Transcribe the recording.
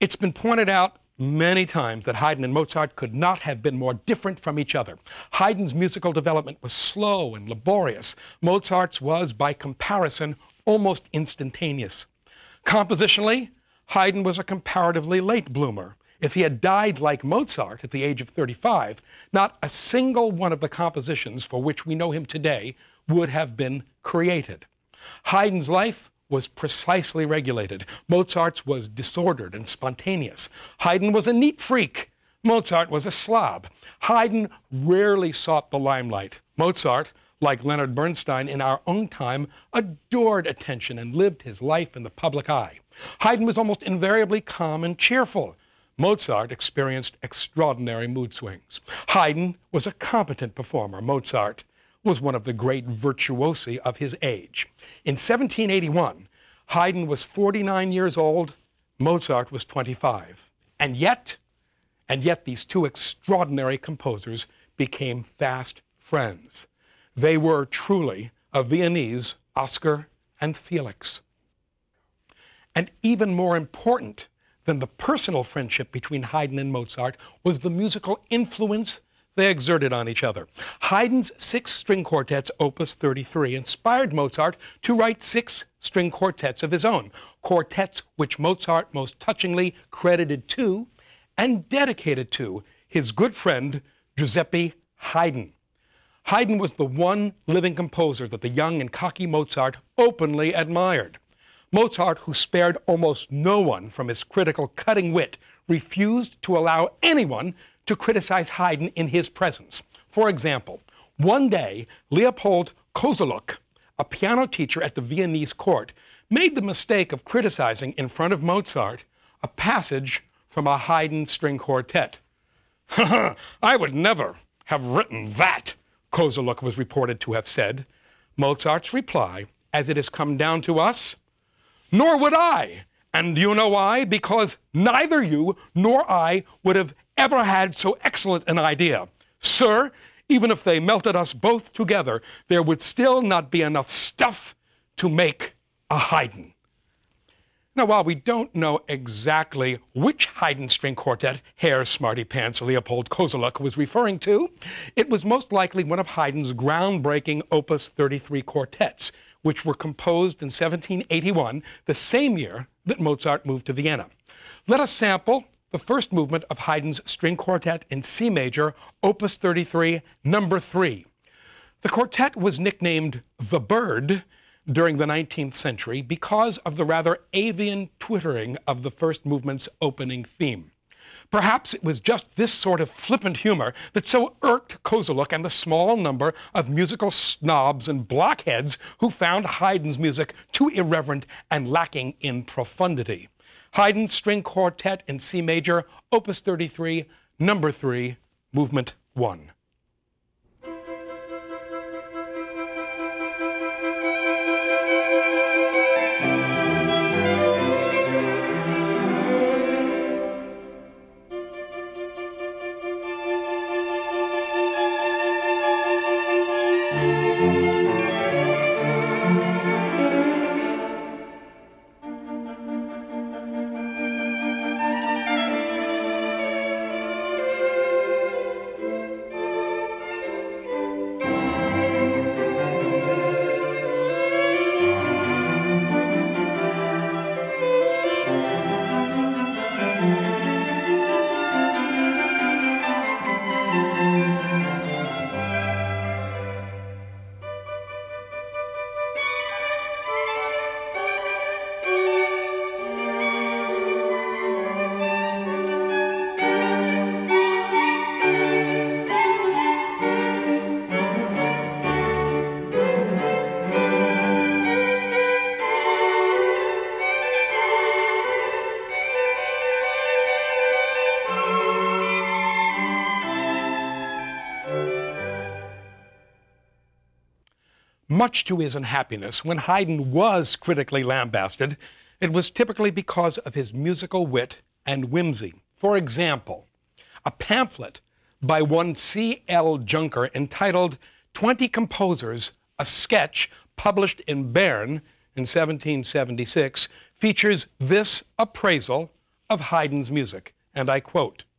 It's been pointed out many times that Haydn and Mozart could not have been more different from each other. Haydn's musical development was slow and laborious. Mozart's was, by comparison, almost instantaneous. Compositionally, Haydn was a comparatively late bloomer. If he had died like Mozart at the age of 35, not a single one of the compositions for which we know him today would have been created. Haydn's life was precisely regulated. Mozart's was disordered and spontaneous. Haydn was a neat freak. Mozart was a slob. Haydn rarely sought the limelight. Mozart, like Leonard Bernstein in our own time, adored attention and lived his life in the public eye. Haydn was almost invariably calm and cheerful. Mozart experienced extraordinary mood swings. Haydn was a competent performer. Mozart was one of the great virtuosi of his age. In 1781, Haydn was 49 years old, Mozart was 25. And yet these two extraordinary composers became fast friends. They were truly a Viennese Oscar and Felix. And even more important than the personal friendship between Haydn and Mozart was the musical influence they exerted on each other. Haydn's 6 string quartets, Opus 33, inspired Mozart to write 6 string quartets of his own, quartets which Mozart most touchingly credited to and dedicated to his good friend Giuseppe Haydn. Haydn was the one living composer that the young and cocky Mozart openly admired. Mozart, who spared almost no one from his critical cutting wit, refused to allow anyone to criticize Haydn in his presence. For example, one day, Leopold Kozeluk, a piano teacher at the Viennese court, made the mistake of criticizing in front of Mozart a passage from a Haydn string quartet. "I would never have written that," Kozeluk was reported to have said. Mozart's reply, as it has come down to us, "Nor would I. And do you know why? Because neither you nor I would have ever had so excellent an idea. Sir, even if they melted us both together, there would still not be enough stuff to make a Haydn." Now, while we don't know exactly which Haydn string quartet Herr Smarty Pants Leopold Kozeluk was referring to, it was most likely one of Haydn's groundbreaking Opus 33 quartets, which were composed in 1781, the same year that Mozart moved to Vienna. Let us sample the first movement of Haydn's string quartet in C major, Opus 33, number 3. The quartet was nicknamed The Bird during the 19th century because of the rather avian twittering of the first movement's opening theme. Perhaps it was just this sort of flippant humor that so irked Kozeluk and the small number of musical snobs and blockheads who found Haydn's music too irreverent and lacking in profundity. Haydn's string quartet in C major, Opus 33, number 3, movement 1. Much to his unhappiness, when Haydn was critically lambasted, it was typically because of his musical wit and whimsy. For example, a pamphlet by one C.L. Junker entitled 20 Composers, a Sketch, published in Bern in 1776, features this appraisal of Haydn's music, and I quote,